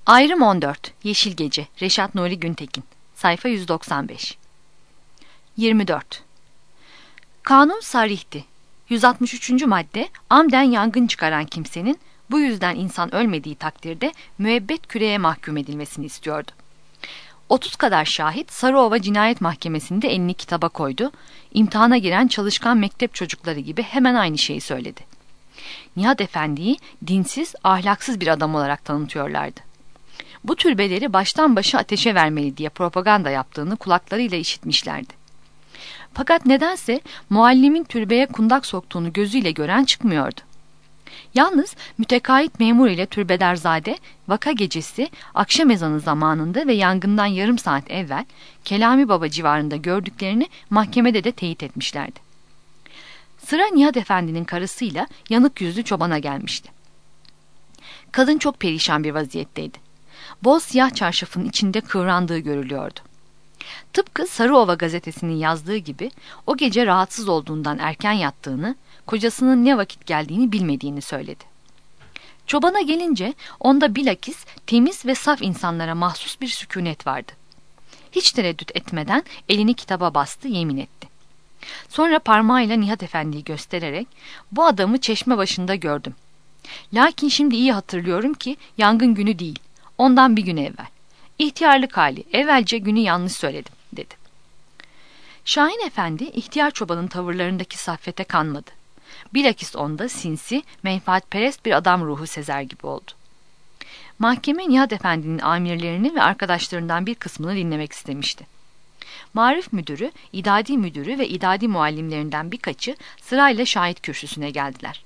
Ayrım 14. Yeşil Gece. Reşat Nuri Güntekin. Sayfa 195. 24. Kanun sarihti. 163. madde, amden yangın çıkaran kimsenin bu yüzden insan ölmediği takdirde müebbet küreye mahkum edilmesini istiyordu. 30 kadar şahit Sarıova Cinayet Mahkemesi'nde elini kitaba koydu. İmtihana giren çalışkan mektep çocukları gibi hemen aynı şeyi söyledi. Nihat Efendi'yi dinsiz, ahlaksız bir adam olarak tanıtıyorlardı. Bu türbeleri baştan başa ateşe vermeli diye propaganda yaptığını kulaklarıyla işitmişlerdi. Fakat nedense muallimin türbeye kundak soktuğunu gözüyle gören çıkmıyordu. Yalnız mütekait memur ile türbederzade vaka gecesi akşam ezanı zamanında ve yangından yarım saat evvel Kelami Baba civarında gördüklerini mahkemede de teyit etmişlerdi. Sıra Nihat Efendi'nin karısıyla yanık yüzlü çobana gelmişti. Kadın çok perişan bir vaziyetteydi. Boz siyah çarşafın içinde kıvrandığı görülüyordu. Tıpkı Sarıova gazetesinin yazdığı gibi o gece rahatsız olduğundan erken yattığını, kocasının ne vakit geldiğini bilmediğini söyledi. Çobana gelince onda bilakis temiz ve saf insanlara mahsus bir sükunet vardı. Hiç tereddüt etmeden elini kitaba bastı, yemin etti. Sonra parmağıyla Nihat Efendi'yi göstererek bu adamı çeşme başında gördüm. Lakin şimdi iyi hatırlıyorum ki yangın günü değil, ondan bir gün evvel. İhtiyarlık hali, evvelce günü yanlış söyledim, dedi. Şahin Efendi, ihtiyar çobanın tavırlarındaki saffete kanmadı. Bilakis onda sinsi, menfaatperest bir adam ruhu sezer gibi oldu. Mahkeme Nihat Efendi'nin amirlerini ve arkadaşlarından bir kısmını dinlemek istemişti. Marif müdürü, idadi müdürü ve idadi muallimlerinden birkaçı sırayla şahit kürsüsüne geldiler.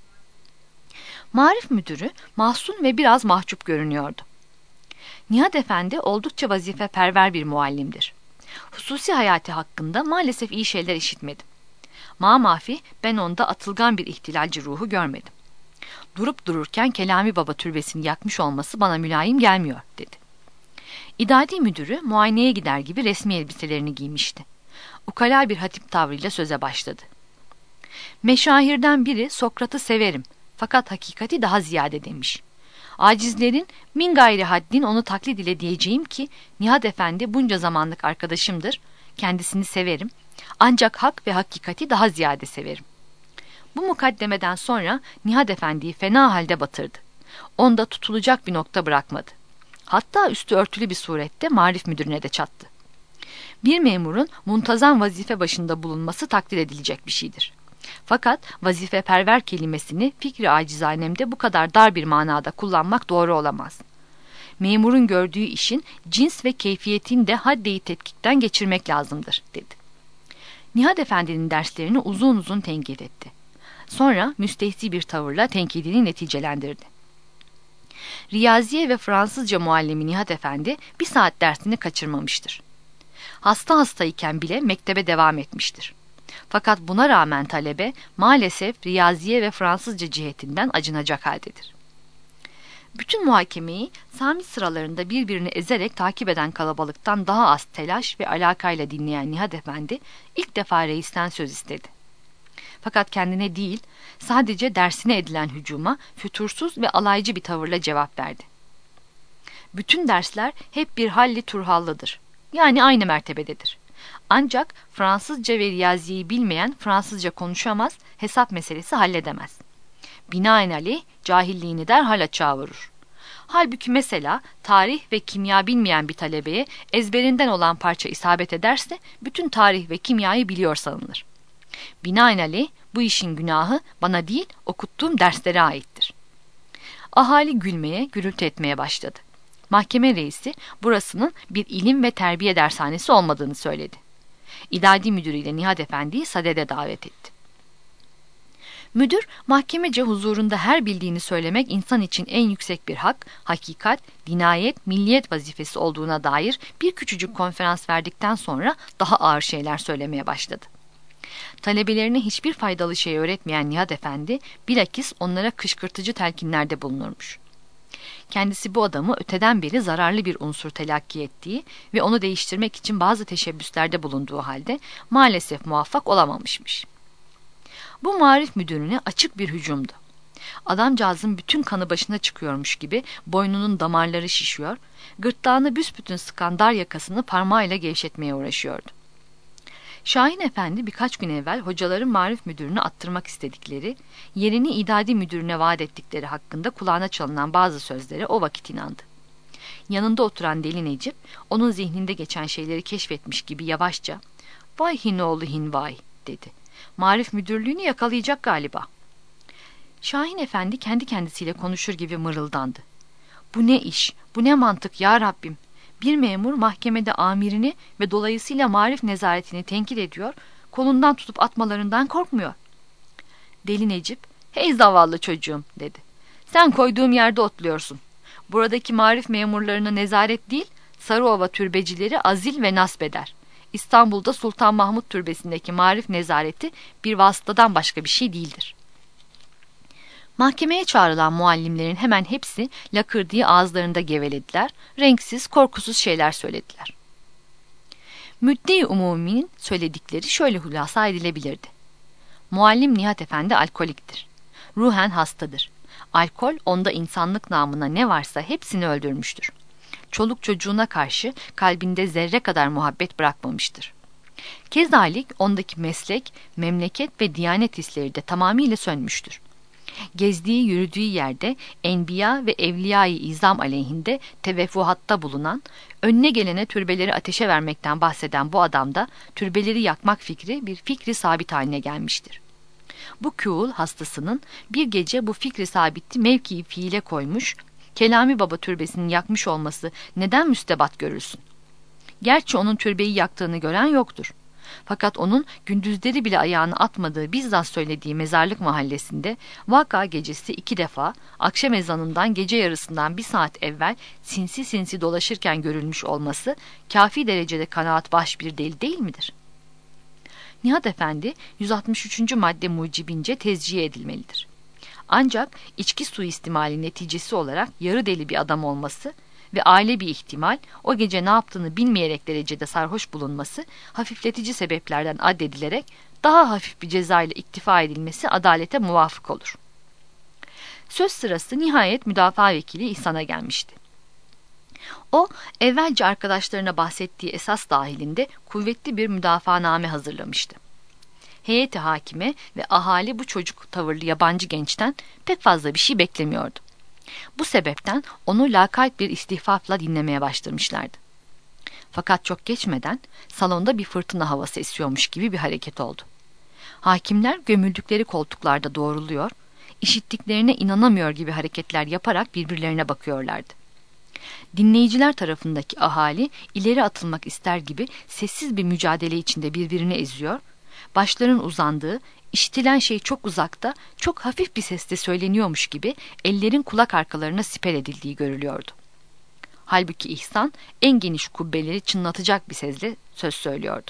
Marif müdürü mahzun ve biraz mahcup görünüyordu. Nihat Efendi oldukça vazifeperver bir muallimdir. Hususi hayatı hakkında maalesef iyi şeyler işitmedim. Mamafi ben onda atılgan bir ihtilalci ruhu görmedim. Durup dururken Kelami Baba türbesini yakmış olması bana mülayim gelmiyor, dedi. İdadi müdürü muayeneye gider gibi resmi elbiselerini giymişti. Ukala bir hatip tavrıyla söze başladı. Meşahirden biri Sokrat'ı severim fakat hakikati daha ziyade demiş. Acizlerin min gayri haddin onu taklit ile diyeceğim ki Nihat Efendi bunca zamanlık arkadaşımdır, kendisini severim ancak hak ve hakikati daha ziyade severim. Bu mukaddemeden sonra Nihat Efendi'yi fena halde batırdı. Onda tutulacak bir nokta bırakmadı. Hatta üstü örtülü bir surette marif müdürüne de çattı. Bir memurun muntazam vazife başında bulunması takdir edilecek bir şeydir. Fakat vazifeperver kelimesini fikri acizanemde bu kadar dar bir manada kullanmak doğru olamaz. Memurun gördüğü işin cins ve keyfiyetini de haddi tetkikten geçirmek lazımdır, dedi. Nihat Efendi'nin derslerini uzun uzun tenkit etti. Sonra müstehzi bir tavırla tenkidini neticelendirdi. Riyaziye ve Fransızca muallimi Nihat Efendi bir saat dersini kaçırmamıştır. Hastayken bile mektebe devam etmiştir. Fakat buna rağmen talebe maalesef riyaziye ve Fransızca cihetinden acınacak haldedir. Bütün muhakemeyi Sami sıralarında birbirini ezerek takip eden kalabalıktan daha az telaş ve alakayla dinleyen Nihat Efendi ilk defa reisten söz istedi. Fakat kendine değil, sadece dersine edilen hücuma fütursuz ve alaycı bir tavırla cevap verdi. Bütün dersler hep bir halli turhallıdır. Yani aynı mertebededir. Ancak Fransızca ve riyaziyi bilmeyen Fransızca konuşamaz, hesap meselesi halledemez. Binaenaleyh cahilliğini derhal açığa vurur. Halbuki mesela tarih ve kimya bilmeyen bir talebeye ezberinden olan parça isabet ederse bütün tarih ve kimyayı biliyor sanılır. Binaenaleyh bu işin günahı bana değil okuttuğum derslere aittir. Ahali gülmeye, gürültü etmeye başladı. Mahkeme reisi burasının bir ilim ve terbiye dershanesi olmadığını söyledi. İdadi müdürüyle Nihat Efendi'yi sadede davet etti. Müdür, mahkemece huzurunda her bildiğini söylemek insan için en yüksek bir hak, hakikat, dinayet, milliyet vazifesi olduğuna dair bir küçücük konferans verdikten sonra daha ağır şeyler söylemeye başladı. Talebelerine hiçbir faydalı şey öğretmeyen Nihat Efendi, bilakis onlara kışkırtıcı telkinlerde bulunurmuş. Kendisi bu adamı öteden beri zararlı bir unsur telakki ettiği ve onu değiştirmek için bazı teşebbüslerde bulunduğu halde maalesef muvaffak olamamışmış. Bu marif müdürüne açık bir hücumdu. Adamcağızın bütün kanı başına çıkıyormuş gibi boynunun damarları şişiyor, gırtlağını büsbütün sıkan dar yakasını parmağıyla gevşetmeye uğraşıyordu. Şahin Efendi birkaç gün evvel hocaların marif müdürünü attırmak istedikleri, yerini idadi müdürüne vaat ettikleri hakkında kulağına çalınan bazı sözlere o vakit inandı. Yanında oturan Deli Necip, onun zihninde geçen şeyleri keşfetmiş gibi yavaşça, "Vay hinoğlu hin vay," dedi. "Marif müdürlüğünü yakalayacak galiba." Şahin Efendi kendi kendisiyle konuşur gibi mırıldandı. "Bu ne iş, bu ne mantık ya Rabbim? Bir memur mahkemede amirini ve dolayısıyla marif nezaretini tenkit ediyor, kolundan tutup atmalarından korkmuyor." Deli Necip, "Hey zavallı çocuğum," dedi. "Sen koyduğum yerde otluyorsun. Buradaki marif memurlarına nezaret değil, Sarıova türbecileri azil ve nasp eder. İstanbul'da Sultan Mahmut Türbesi'ndeki marif nezareti bir vasıtadan başka bir şey değildir." Mahkemeye çağrılan muallimlerin hemen hepsi lakırdığı ağızlarında gevelediler, renksiz, korkusuz şeyler söylediler. Müddi umuminin söyledikleri şöyle hulasa edilebilirdi. Muallim Nihat Efendi alkoliktir. Ruhen hastadır. Alkol onda insanlık namına ne varsa hepsini öldürmüştür. Çoluk çocuğuna karşı kalbinde zerre kadar muhabbet bırakmamıştır. Kezalik ondaki meslek, memleket ve diyanet hisleri de tamamıyla sönmüştür. Gezdiği, yürüdüğü yerde enbiya ve evliya-i izam aleyhinde teveffuhatta bulunan, önüne gelene türbeleri ateşe vermekten bahseden bu adamda türbeleri yakmak fikri bir fikri sabit haline gelmiştir. Bu küğül hastasının bir gece bu fikri sabiti mevki fiile koymuş, Kelami Baba türbesini yakmış olması neden müstebat görülsün? Gerçi onun türbeyi yaktığını gören yoktur. Fakat onun gündüzleri bile ayağını atmadığı bizzat söylediği mezarlık mahallesinde vaka gecesi 2 defa akşam ezanından gece yarısından 1 saat evvel sinsi sinsi dolaşırken görülmüş olması kafi derecede kanaat baş bir delil değil midir? Nihat Efendi 163. madde mucibince tezciye edilmelidir. Ancak içki suistimali neticesi olarak yarı deli bir adam olması ve aile bir ihtimal o gece ne yaptığını bilmeyerek derecede sarhoş bulunması hafifletici sebeplerden addedilerek daha hafif bir ceza ile iktifa edilmesi adalete muvafık olur. Söz sırası nihayet müdafaa vekili İhsan'a gelmişti. O, evvelce arkadaşlarına bahsettiği esas dahilinde kuvvetli bir müdafaaname hazırlamıştı. Heyeti hakime ve ahali bu çocuk tavırlı yabancı gençten pek fazla bir şey beklemiyordu. Bu sebepten onu lakayt bir istihfafla dinlemeye başlamışlardı. Fakat çok geçmeden salonda bir fırtına havası esiyormuş gibi bir hareket oldu. Hakimler gömüldükleri koltuklarda doğruluyor, işittiklerine inanamıyor gibi hareketler yaparak birbirlerine bakıyorlardı. Dinleyiciler tarafındaki ahali ileri atılmak ister gibi sessiz bir mücadele içinde birbirini eziyor, başların uzandığı, işitilen şey çok uzakta, çok hafif bir sesle söyleniyormuş gibi ellerin kulak arkalarına siper edildiği görülüyordu. Halbuki İhsan en geniş kubbeleri çınlatacak bir sesle söz söylüyordu.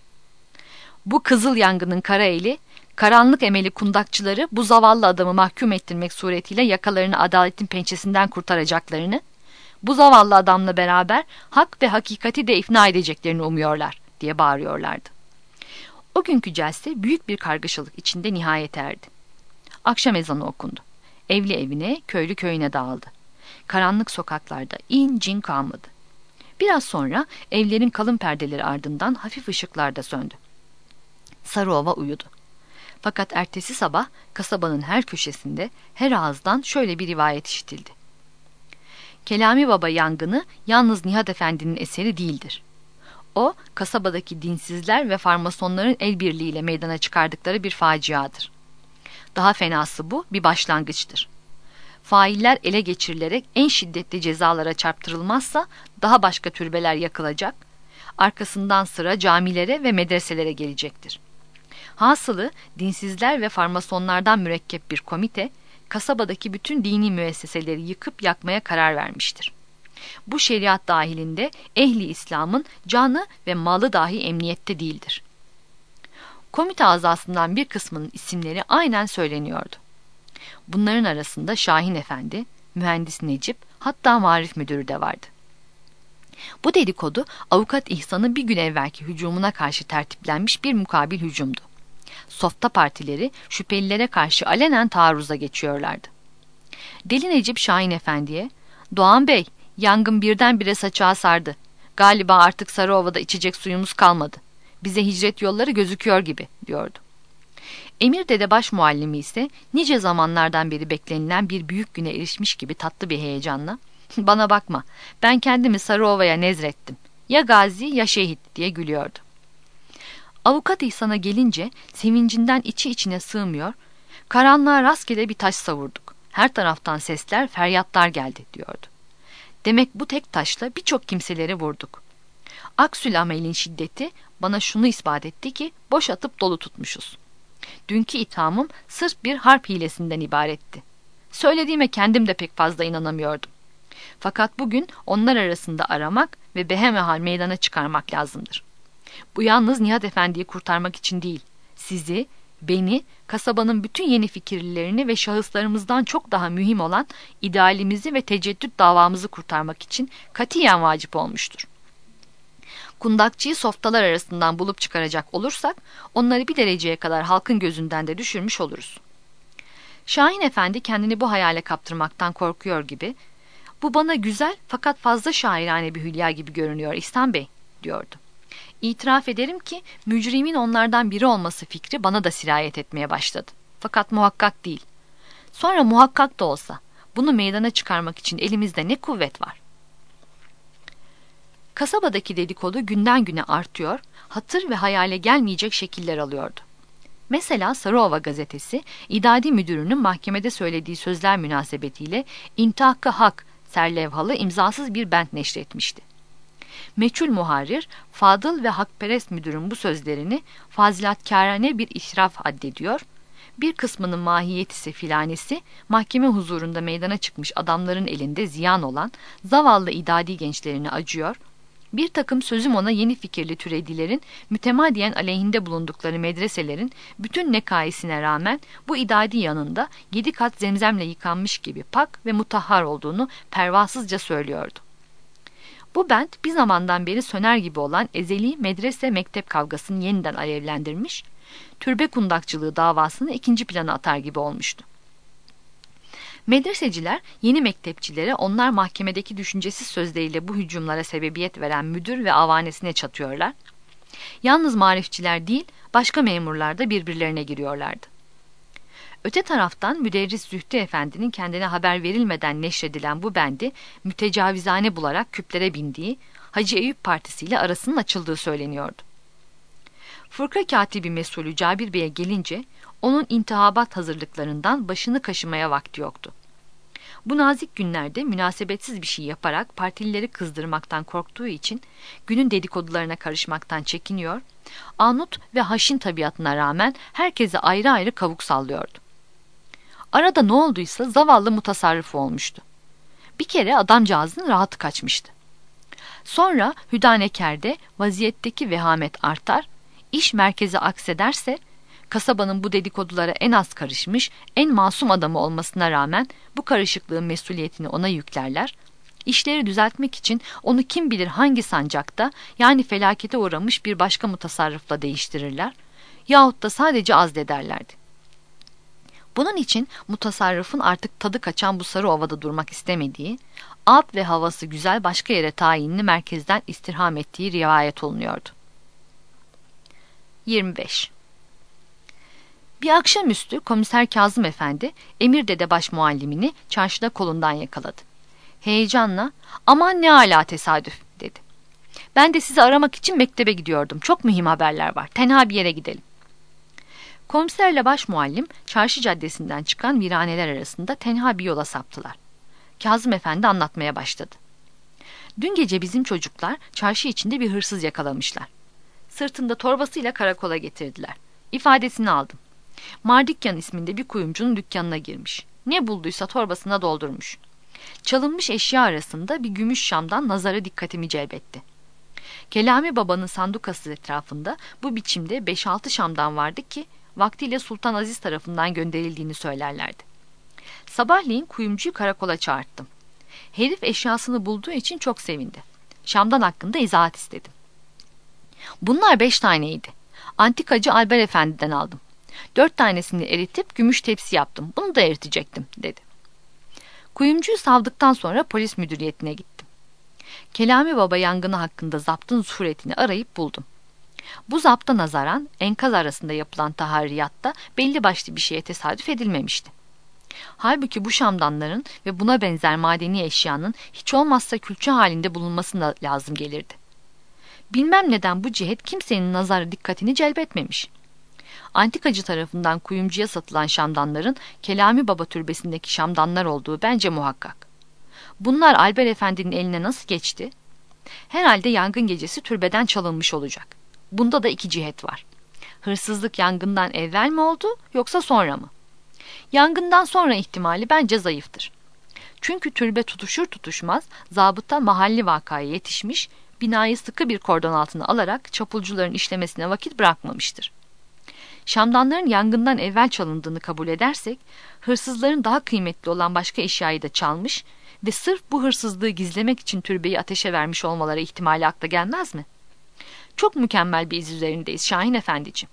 "Bu kızıl yangının kara eli, karanlık emeli kundakçıları bu zavallı adamı mahkum ettirmek suretiyle yakalarını adaletin pençesinden kurtaracaklarını, bu zavallı adamla beraber hak ve hakikati de ifna edeceklerini umuyorlar," diye bağırıyorlardı. O günkü celse büyük bir kargaşalık içinde nihayete erdi. Akşam ezanı okundu. Evli evine, köylü köyüne dağıldı. Karanlık sokaklarda in cin kalmadı. Biraz sonra evlerin kalın perdeleri ardından hafif ışıklar da söndü. Sarıova uyudu. Fakat ertesi sabah kasabanın her köşesinde, her ağızdan şöyle bir rivayet işitildi. Kelami Baba yangını yalnız Nihat Efendi'nin eseri değildir. O, kasabadaki dinsizler ve farmasonların el birliğiyle meydana çıkardıkları bir faciadır. Daha fenası bu, bir başlangıçtır. Failler ele geçirilerek en şiddetli cezalara çarptırılmazsa daha başka türbeler yakılacak, arkasından sıra camilere ve medreselere gelecektir. Hasılı dinsizler ve farmasonlardan mürekkep bir komite, kasabadaki bütün dini müesseseleri yıkıp yakmaya karar vermiştir. Bu şeriat dahilinde ehli İslam'ın canı ve malı dahi emniyette değildir. Komite azasından bir kısmının isimleri aynen söyleniyordu. Bunların arasında Şahin Efendi, Mühendis Necip, hatta Marif Müdürü de vardı. Bu dedikodu avukat İhsan'ın bir gün evvelki hücumuna karşı tertiplenmiş bir mukabil hücumdu. Softa partileri şüphelilere karşı alenen taarruza geçiyorlardı. Deli Necip Şahin Efendi'ye, "Doğan Bey, yangın birdenbire saçağı sardı. Galiba artık Sarıova'da içecek suyumuz kalmadı. Bize hicret yolları gözüküyor gibi," diyordu. Emir Dede baş muallimi ise nice zamanlardan beri beklenilen bir büyük güne erişmiş gibi tatlı bir heyecanla, "Bana bakma, ben kendimi Sarıova'ya nezrettim. Ya gazi ya şehit," diye gülüyordu. Avukat İhsan'a gelince sevincinden içi içine sığmıyor, "Karanlığa rastgele bir taş savurduk. Her taraftan sesler, feryatlar geldi," diyordu. "Demek bu tek taşla birçok kimseleri vurduk. Aksül amelin şiddeti bana şunu ispat etti ki boş atıp dolu tutmuşuz. Dünkü ithamım sırf bir harp hilesinden ibaretti. Söylediğime kendim de pek fazla inanamıyordum. Fakat bugün onlar arasında aramak ve behemehal meydana çıkarmak lazımdır. Bu yalnız Nihat Efendi'yi kurtarmak için değil, sizi, beni, kasabanın bütün yeni fikirlilerini ve şahıslarımızdan çok daha mühim olan idealimizi ve teceddüt davamızı kurtarmak için katiyen vacip olmuştur. Kundakçıyı softalar arasından bulup çıkaracak olursak, onları bir dereceye kadar halkın gözünden de düşürmüş oluruz." Şahin Efendi kendini bu hayale kaptırmaktan korkuyor gibi, "Bu bana güzel fakat fazla şairane bir hülya gibi görünüyor İhsan Bey," diyordu. "İtiraf ederim ki mücrimin onlardan biri olması fikri bana da sirayet etmeye başladı. Fakat muhakkak değil. Sonra muhakkak da olsa bunu meydana çıkarmak için elimizde ne kuvvet var?" Kasabadaki dedikodu günden güne artıyor, hatır ve hayale gelmeyecek şekiller alıyordu. Mesela Sarıova gazetesi, idadi müdürünün mahkemede söylediği sözler münasebetiyle "İntihakı hak" serlevhalı imzasız bir bent neşretmişti. Meçhul muharrir, fadıl ve hakperest müdürün bu sözlerini fazilatkârane bir israf addediyor, bir kısmının mahiyeti ise filanesi, mahkeme huzurunda meydana çıkmış adamların elinde ziyan olan zavallı idadi gençlerine acıyor, bir takım sözüm ona yeni fikirli türedilerin mütemadiyen aleyhinde bulundukları medreselerin bütün nekaisine rağmen bu idadi yanında 7 kat zemzemle yıkanmış gibi pak ve mutahhar olduğunu pervasızca söylüyordu. Bu bent bir zamandan beri söner gibi olan ezeli medrese mektep kavgasını yeniden alevlendirmiş, türbe kundakçılığı davasını ikinci plana atar gibi olmuştu. Medreseciler yeni mektepçilere onlar mahkemedeki düşüncesiz sözleriyle bu hücumlara sebebiyet veren müdür ve avanesine çatıyorlar. Yalnız marifçiler değil, başka memurlar da birbirlerine giriyorlardı. Öte taraftan müderris Zühtü Efendi'nin kendine haber verilmeden neşredilen bu bendi mütecavizane bularak küplere bindiği, Hacı Eyüp partisiyle arasının açıldığı söyleniyordu. Fırka katibi mesulü Cabir Bey'e gelince onun intihabat hazırlıklarından başını kaşımaya vakti yoktu. Bu nazik günlerde münasebetsiz bir şey yaparak partilileri kızdırmaktan korktuğu için günün dedikodularına karışmaktan çekiniyor, anut ve haşin tabiatına rağmen herkese ayrı ayrı kavuk sallıyordu. Arada ne olduysa zavallı mutasarrıfı olmuştu. Bir kere adamcağızın rahatı kaçmıştı. Sonra Hüdaneker'de vaziyetteki vehamet artar, iş merkeze aksederse, kasabanın bu dedikodulara en az karışmış, en masum adamı olmasına rağmen bu karışıklığın mesuliyetini ona yüklerler, işleri düzeltmek için onu kim bilir hangi sancakta, yani felakete uğramış bir başka mutasarrıfla değiştirirler, yahut da sadece azlederlerdi. Bunun için mutasarrıfın artık tadı kaçan bu Sarıova'da durmak istemediği, ad ve havası güzel başka yere tayinli merkezden istirham ettiği rivayet olunuyordu. 25. Bir akşamüstü komiser Kazım Efendi, Emir Dede baş muallimini çarşıda kolundan yakaladı. Heyecanla, "Aman ne âlâ tesadüf," dedi. "Ben de sizi aramak için mektebe gidiyordum. Çok mühim haberler var. Tenha bir yere gidelim." Komiserle baş muallim çarşı caddesinden çıkan viraneler arasında tenha bir yola saptılar. Kazım Efendi anlatmaya başladı. "Dün gece bizim çocuklar çarşı içinde bir hırsız yakalamışlar. Sırtında torbasıyla karakola getirdiler. İfadesini aldım. Mardikyan isminde bir kuyumcunun dükkanına girmiş. Ne bulduysa torbasına doldurmuş. Çalınmış eşya arasında bir gümüş şamdan nazara dikkatimi celbetti. Kelami Baba'nın sandukası etrafında bu biçimde 5-6 şamdan vardı ki vaktiyle Sultan Aziz tarafından gönderildiğini söylerlerdi. Sabahleyin kuyumcuyu karakola çağırttım. Herif eşyasını bulduğu için çok sevindi. Şamdan hakkında izahat istedim. Bunlar 5 taneydi. Antikacı Alber Efendi'den aldım. 4 tanesini eritip gümüş tepsi yaptım. Bunu da eritecektim, dedi. Kuyumcuyu savdıktan sonra polis müdüriyetine gittim. Kelami Baba yangını hakkında zaptın suretini arayıp buldum. Bu zapta nazaran enkaz arasında yapılan tahriyatta belli başlı bir şeye tesadüf edilmemişti. Halbuki bu şamdanların ve buna benzer madeni eşyanın hiç olmazsa külçe halinde bulunması da lazım gelirdi. Bilmem neden bu cihet kimsenin nazarı dikkatini celbetmemiş. Antikacı tarafından kuyumcuya satılan şamdanların Kelami Baba türbesindeki şamdanlar olduğu bence muhakkak. Bunlar Alber Efendi'nin eline nasıl geçti? Herhalde yangın gecesi türbeden çalınmış olacak. Bunda da 2 cihet var. Hırsızlık yangından evvel mi oldu yoksa sonra mı? Yangından sonra ihtimali bence zayıftır. Çünkü türbe tutuşur tutuşmaz zabıta mahalli vakaya yetişmiş, binayı sıkı bir kordon altına alarak çapulcuların işlemesine vakit bırakmamıştır. Şamdanların yangından evvel çalındığını kabul edersek, hırsızların daha kıymetli olan başka eşyayı da çalmış ve sırf bu hırsızlığı gizlemek için türbeyi ateşe vermiş olmaları ihtimali akla gelmez mi? Çok mükemmel bir iz üzerindeyiz Şahin Efendiciğim.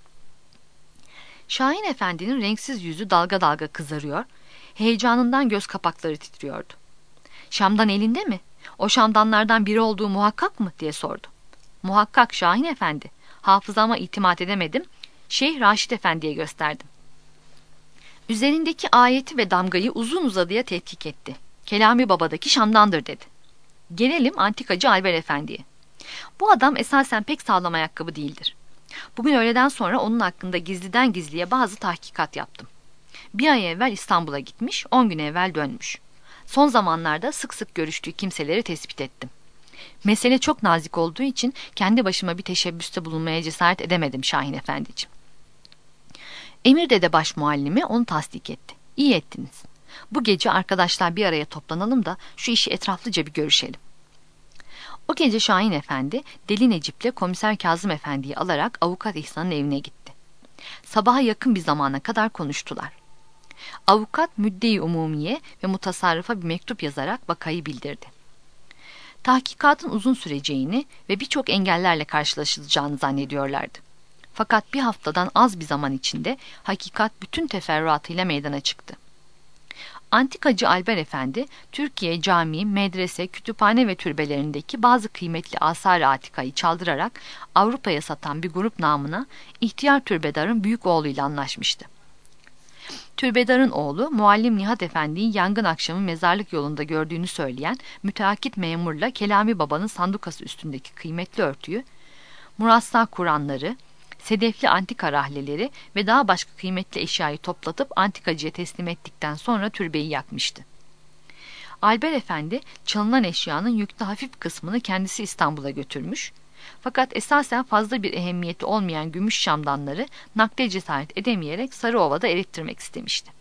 Şahin Efendi'nin renksiz yüzü dalga dalga kızarıyor, heyecanından göz kapakları titriyordu. Şamdan elinde mi? O şamdanlardan biri olduğu muhakkak mı? Diye sordu. Muhakkak Şahin Efendi. Hafızama itimat edemedim. Şeyh Raşid Efendi'ye gösterdim. Üzerindeki ayeti ve damgayı uzun uzadıya tetkik etti. Kelami Baba'daki şamdandır, dedi. Gelelim antikacı Alber Efendi'ye. Bu adam esasen pek sağlam ayakkabı değildir. Bugün öğleden sonra onun hakkında gizliden gizliye bazı tahkikat yaptım. Bir ay evvel İstanbul'a gitmiş, 10 gün evvel dönmüş. Son zamanlarda sık sık görüştüğü kimseleri tespit ettim. Mesele çok nazik olduğu için kendi başıma bir teşebbüste bulunmaya cesaret edemedim Şahin Efendiciğim. Emir Dede baş muallimi onu tasdik etti. İyi ettiniz. Bu gece arkadaşlar bir araya toplanalım da şu işi etraflıca bir görüşelim. O gece Şahin Efendi, Deli Necip'le Komiser Kazım Efendi'yi alarak Avukat İhsan'ın evine gitti. Sabaha yakın bir zamana kadar konuştular. Avukat müdde-i umumiye ve mutasarrıfa bir mektup yazarak vakayı bildirdi. Tahkikatın uzun süreceğini ve birçok engellerle karşılaşılacağını zannediyorlardı. Fakat bir haftadan az bir zaman içinde hakikat bütün teferruatıyla meydana çıktı. Antikacı Alber Efendi, Türkiye cami, medrese, kütüphane ve türbelerindeki bazı kıymetli asar-ı atikayı çaldırarak Avrupa'ya satan bir grup namına ihtiyar türbedarın büyük oğluyla anlaşmıştı. Türbedarın oğlu, Muallim Nihat Efendi'yi yangın akşamı mezarlık yolunda gördüğünü söyleyen müteakit memurla Kelami Baba'nın sandukası üstündeki kıymetli örtüyü, murassa Kur'anları, sedefli antika rahleleri ve daha başka kıymetli eşyayı toplatıp antikacıya teslim ettikten sonra türbeyi yakmıştı. Alber Efendi, çalınan eşyanın yüklü hafif kısmını kendisi İstanbul'a götürmüş, fakat esasen fazla bir ehemmiyeti olmayan gümüş şamdanları nakle cesaret edemeyerek Sarıova'da erittirmek istemişti.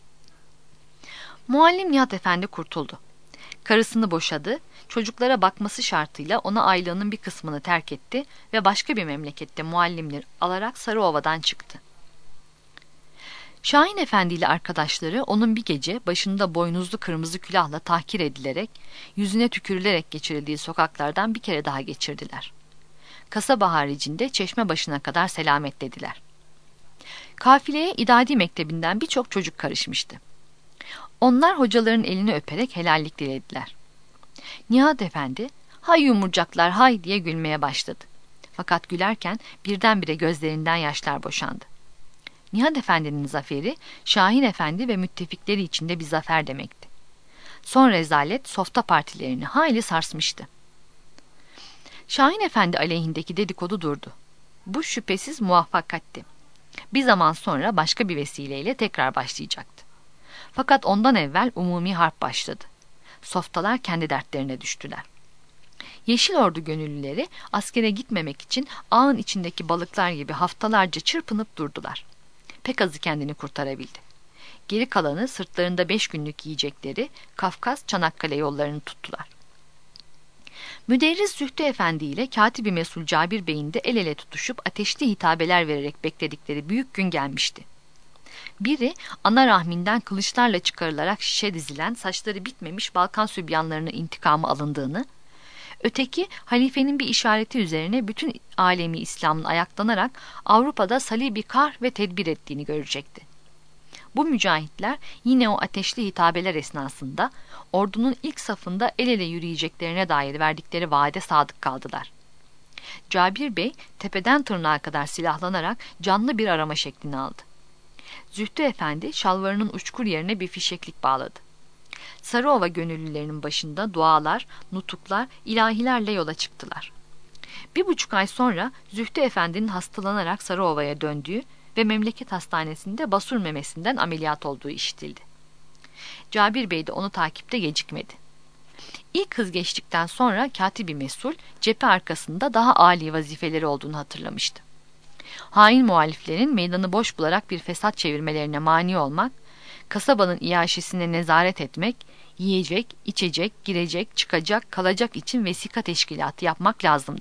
Muallim Nihat Efendi kurtuldu. Karısını boşadı, çocuklara bakması şartıyla ona aylığının bir kısmını terk etti ve başka bir memlekette muallimler alarak Sarıova'dan çıktı. Şahin Efendi ile arkadaşları onun bir gece başında boynuzlu kırmızı külahla tahkir edilerek, yüzüne tükürülerek geçirildiği sokaklardan bir kere daha geçirdiler. Kasaba haricinde çeşme başına kadar selametlediler. Kafileye İdadi Mektebi'nden birçok çocuk karışmıştı. Onlar hocaların elini öperek helallik dilediler. Nihat Efendi, "Hay yumurcaklar hay" diye gülmeye başladı. Fakat gülerken birdenbire gözlerinden yaşlar boşandı. Nihat Efendi'nin zaferi, Şahin Efendi ve müttefikleri içinde bir zafer demekti. Son rezalet softa partilerini hayli sarsmıştı. Şahin Efendi aleyhindeki dedikodu durdu. Bu şüphesiz muvaffakatti. Bir zaman sonra başka bir vesileyle tekrar başlayacaktı. Fakat ondan evvel umumi harp başladı. Softalar kendi dertlerine düştüler. Yeşil Ordu gönüllüleri askere gitmemek için ağın içindeki balıklar gibi haftalarca çırpınıp durdular. Pek azı kendini kurtarabildi. Geri kalanı sırtlarında 5 günlük yiyecekleri Kafkas-Çanakkale yollarını tuttular. Müderris Zühtü Efendi ile Katibi Mesul Cabir Bey'in de el ele tutuşup ateşli hitabeler vererek bekledikleri büyük gün gelmişti. Biri ana rahminden kılıçlarla çıkarılarak şişe dizilen saçları bitmemiş Balkan sübyanlarının intikamı alındığını, Öteki, halifenin bir işareti üzerine bütün alemi İslam'ın ayaklanarak Avrupa'da salibi kar ve tedbir ettiğini görecekti. Bu mücahitler yine o ateşli hitabeler esnasında ordunun ilk safında el ele yürüyeceklerine dair verdikleri vaade sadık kaldılar. Cabir Bey tepeden tırnağa kadar silahlanarak canlı bir arama şeklini aldı. Zühtü Efendi şalvarının uçkur yerine bir fişeklik bağladı. Sarıova gönüllülerinin başında dualar, nutuklar, ilahilerle yola çıktılar. 1,5 ay sonra Zühtü Efendi'nin hastalanarak Sarıova'ya döndüğü ve memleket hastanesinde basur memesinden ameliyat olduğu işitildi. Cabir Bey de onu takipte gecikmedi. İlk hız geçtikten sonra Katibi Mesul cephe arkasında daha âli vazifeleri olduğunu hatırlamıştı. Hain muhaliflerin meydanı boş bularak bir fesat çevirmelerine mani olmak, kasabanın iaşesine nezaret etmek, yiyecek, içecek, girecek, çıkacak, kalacak için vesika teşkilatı yapmak lazımdı.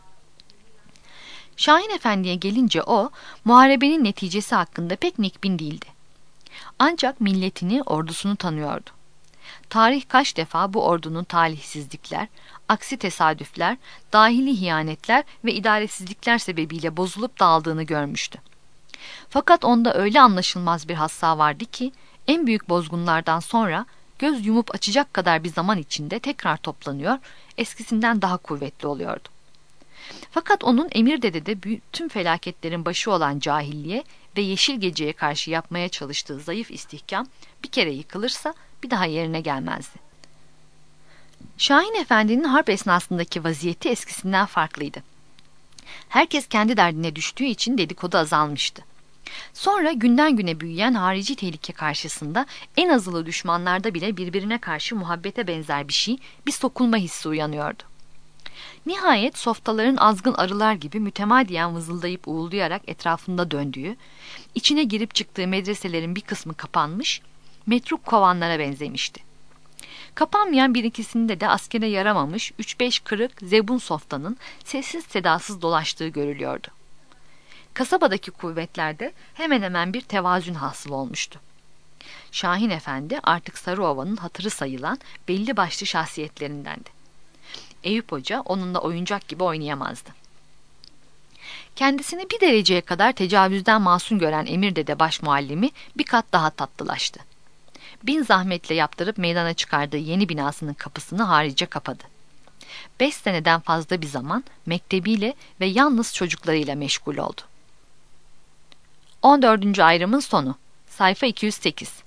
Şahin Efendi'ye gelince o, muharebenin neticesi hakkında pek nikbin değildi. Ancak milletini, ordusunu tanıyordu. Tarih kaç defa bu ordunun talihsizlikler, aksi tesadüfler, dahili hiyanetler ve idaresizlikler sebebiyle bozulup dağıldığını görmüştü. Fakat onda öyle anlaşılmaz bir hassa vardı ki, en büyük bozgunlardan sonra göz yumup açacak kadar bir zaman içinde tekrar toplanıyor, eskisinden daha kuvvetli oluyordu. Fakat onun Emirde'de bütün felaketlerin başı olan cahilliğe ve yeşil geceye karşı yapmaya çalıştığı zayıf istihkam bir kere yıkılırsa bir daha yerine gelmezdi. Şahin Efendi'nin harp esnasındaki vaziyeti eskisinden farklıydı. Herkes kendi derdine düştüğü için dedikodu azalmıştı. Sonra günden güne büyüyen harici tehlike karşısında en azılı düşmanlarda bile birbirine karşı muhabbete benzer bir şey, bir sokulma hissi uyanıyordu. Nihayet softaların azgın arılar gibi mütemadiyen vızıldayıp uğuldayarak etrafında döndüğü, içine girip çıktığı medreselerin bir kısmı kapanmış, metruk kovanlara benzemişti. Kapanmayan bir ikisinde de askere yaramamış 3-5 kırık zebun softanın sessiz sedasız dolaştığı görülüyordu. Kasabadaki kuvvetlerde hemen hemen bir tevazün hasıl olmuştu. Şahin Efendi artık Sarıova'nın hatırı sayılan belli başlı şahsiyetlerindendi. Eyüp Hoca onunla oyuncak gibi oynayamazdı. Kendisini bir dereceye kadar tecavüzden masum gören Emirde'de başmuallimi bir kat daha tatlılaştı. Bin zahmetle yaptırıp meydana çıkardığı yeni binasının kapısını harice kapadı. 5 seneden fazla bir zaman mektebiyle ve yalnız çocuklarıyla meşgul oldu. 14. ayrımın sonu. Sayfa 208.